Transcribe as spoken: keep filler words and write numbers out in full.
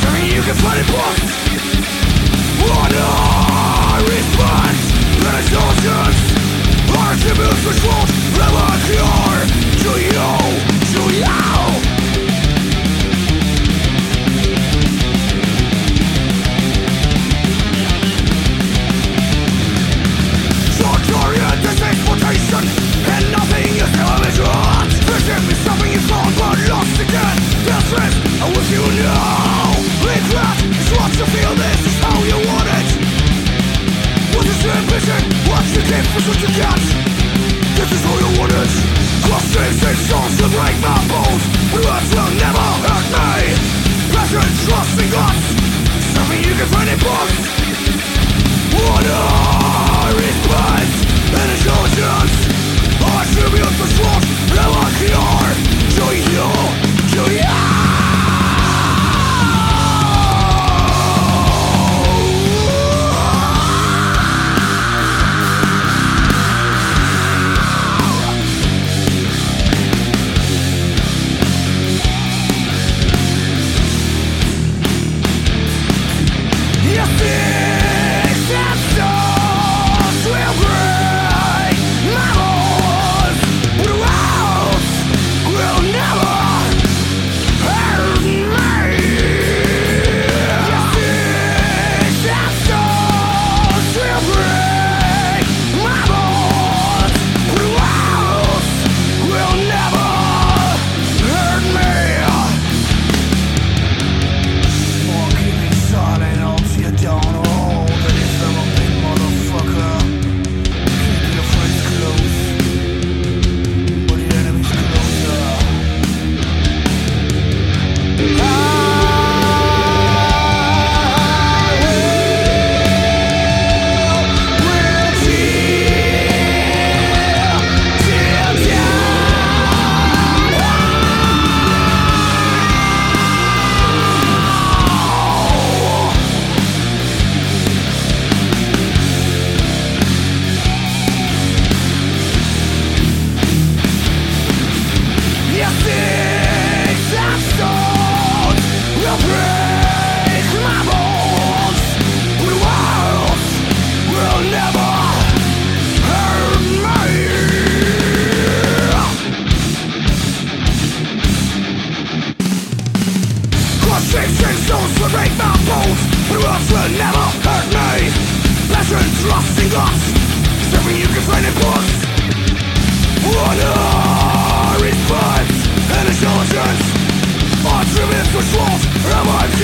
You can find it both. What are response and exhaustions? Our tributes which won't ever cure to you, to you. Short-oriented transportation, and nothing is ever measured. There can be something you found but lost again. There's stress, I wish you knew. Regret is what you feel, this is how you want it. What is your ambition? What you give is what you get. This is how you want it. Cross-streets and songs will break my bones, but words will never hurt me. Passion, trusting us, something you can find in books. What are response and intelligence? Our tribute for short, never cure to you, to you. Trusting us, something you can find in books. What are response and intelligence? Our tributes which won't ever